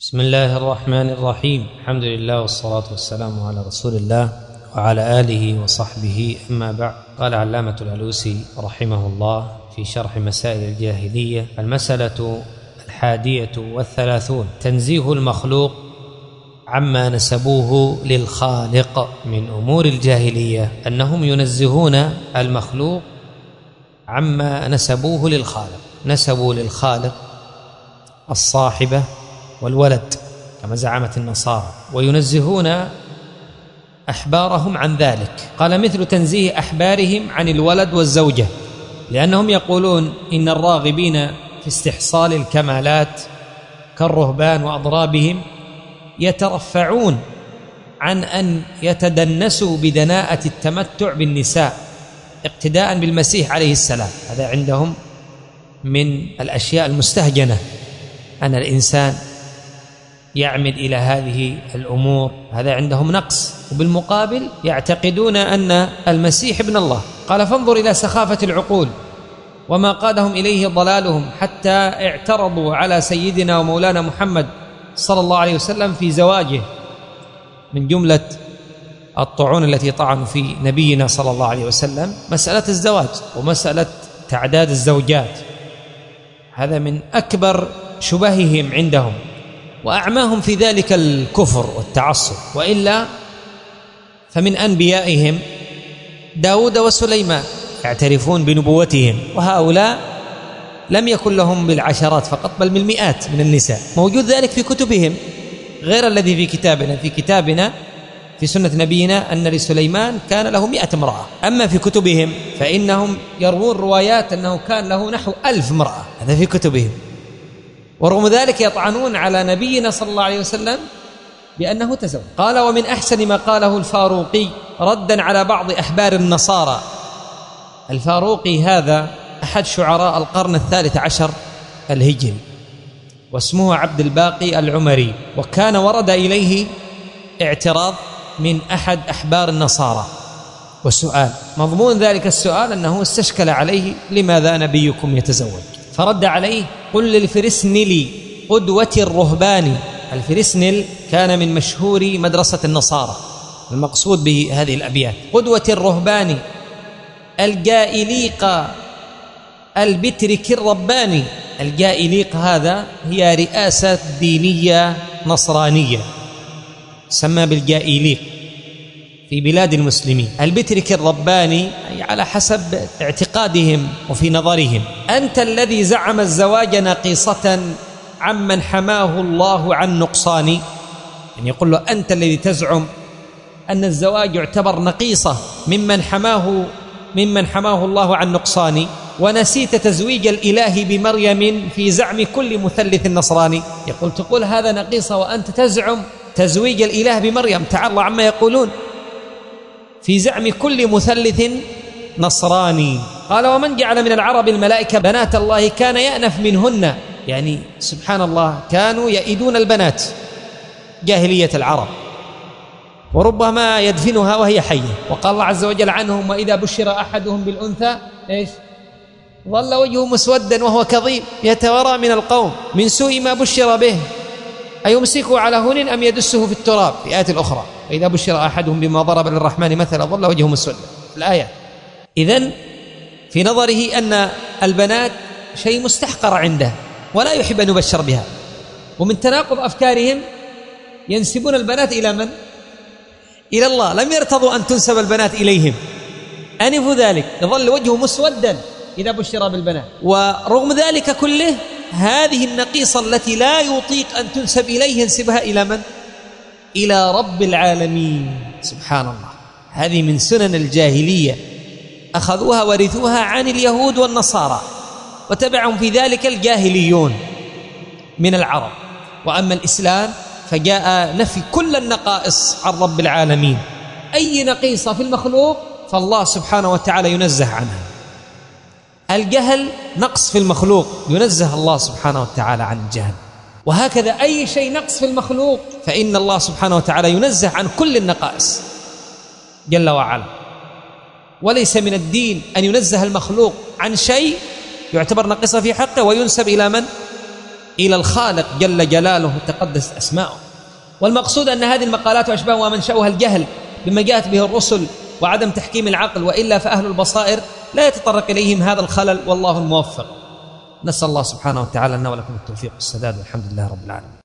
بسم الله الرحمن الرحيم. الحمد لله والصلاة والسلام على رسول الله وعلى آله وصحبه، أما بعد. قال علامة الألوسي رحمه الله في شرح مسائل الجاهلية: المسألة 31 تنزيه المخلوق عما نسبوه للخالق. من أمور الجاهلية أنهم ينزهون المخلوق عما نسبوه للخالق، نسبوا للخالق الصاحبة والولد كما زعمت النصارى، وينزهون أحبارهم عن ذلك. قال: مثل تنزيه أحبارهم عن الولد والزوجة، لأنهم يقولون إن الراغبين في استحصال الكمالات كالرهبان وأضرابهم يترفعون عن أن يتدنسوا بدناءة التمتع بالنساء اقتداء بالمسيح عليه السلام. هذا عندهم من الأشياء المستهجنة، أن الإنسان يعمد إلى هذه الأمور، هذا عندهم نقص. وبالمقابل يعتقدون أن المسيح ابن الله. قال: فانظر إلى سخافة العقول وما قادهم إليه ضلالهم، حتى اعترضوا على سيدنا ومولانا محمد صلى الله عليه وسلم في زواجه. من جملة الطعون التي طعنوا في نبينا صلى الله عليه وسلم مسألة الزواج ومسألة تعداد الزوجات، هذا من أكبر شبههم عندهم، وأعماهم في ذلك الكفر والتعصب. وإلا فمن أنبيائهم داود وسليمان يعترفون بنبوتهم، وهؤلاء لم يكن لهم بالعشرات فقط بل بالمئات من النساء. موجود ذلك في كتبهم غير الذي في كتابنا. في كتابنا في سنة نبينا أن لسليمان كان له 100 امرأة، أما في كتبهم فإنهم يروون روايات أنه كان له نحو 1000 امرأة، هذا في كتبهم. ورغم ذلك يطعنون على نبينا صلى الله عليه وسلم بأنه تزوج. قال: ومن أحسن ما قاله الفاروقي ردا على بعض أحبار النصارى. الفاروقي هذا أحد شعراء القرن 13 الهجري، واسمه عبد الباقي العمري، وكان ورد إليه اعتراض من أحد أحبار النصارى وسؤال. مضمون ذلك السؤال أنه استشكل عليه: لماذا نبيكم يتزوج؟ فرد عليه: قل للفرسنل قدوة الرهبان. الفرسنل كان من مشهور مدرسة النصارى، المقصود به هذه الأبيات: قدوة الرهبان الجائليق البترك الرباني. الجائليق هذا هي رئاسة دينية نصرانية سمى بالجائليق في بلاد المسلمين. البترك الرباني أي على حسب اعتقادهم وفي نظرهم. أنت الذي زعم الزواج نقيصة عمن حماه الله عن نقصان. يعني يقول له: أنت الذي تزعم أن الزواج يعتبر نقيصة ممن حماه الله عن نقصان، ونسيت تزويج الإله بمريم في زعم كل مثلث نصراني. تقول هذا نقيصة وأنت تزعم تزويج الإله بمريم. تعالى عما يقولون في زعم كل مثلث نصراني. قال: ومن جعل من العرب الملائكة بنات الله كان يأنف منهن. يعني سبحان الله، كانوا يئدون البنات جاهلية العرب، وربما يدفنها وهي حية. وقال الله عز وجل عنهم: وإذا بشر أحدهم بالأنثى إيش؟ ظل وجهه مسودا وهو كظيم يتورى من القوم من سوء ما بشر به أيمسكه على هون أم يدسه في التراب. في آية الأخرى: وإذا بشر أحدهم بما ضرب للرحمن مثلا ظل وجهه مسودا، في الآية. إذن في نظره أن البنات شيء مستحقر عنده ولا يحب أن يبشر بها. ومن تناقض أفكارهم ينسبون البنات إلى من؟ إلى الله. لم يرتضوا أن تنسب البنات إليهم، أنفوا ذلك، يظل وجهه مسودا إذا بشر بالبنات. ورغم ذلك كله هذه النقيصة التي لا يطيق أن تنسب إليه ينسبها إلى من؟ إلى رب العالمين. سبحان الله، هذه من سنن الجاهلية أخذوها ورثوها عن اليهود والنصارى، وتبعهم في ذلك الجاهليون من العرب. وأما الإسلام فجاء نفي كل النقائص عن رب العالمين. أي نقيصة في المخلوق فالله سبحانه وتعالى ينزه عنها. الجهل نقص في المخلوق، ينزه الله سبحانه وتعالى عن الجهل. وهكذا أي شيء نقص في المخلوق فإن الله سبحانه وتعالى ينزه عن كل النقائص جل وعلا. وليس من الدين أن ينزه المخلوق عن شيء يعتبر نقص في حقه وينسب إلى من؟ إلى الخالق جل جلاله تقدس أسماؤه. والمقصود أن هذه المقالات وأشباهها منشأها الجهل بما جاءت به الرسل وعدم تحكيم العقل، وإلا فأهل البصائر لا يتطرق إليهم هذا الخلل، والله الموفق. نسأل الله سبحانه وتعالى لنا ولكم التوفيق والسداد، والحمد لله رب العالمين.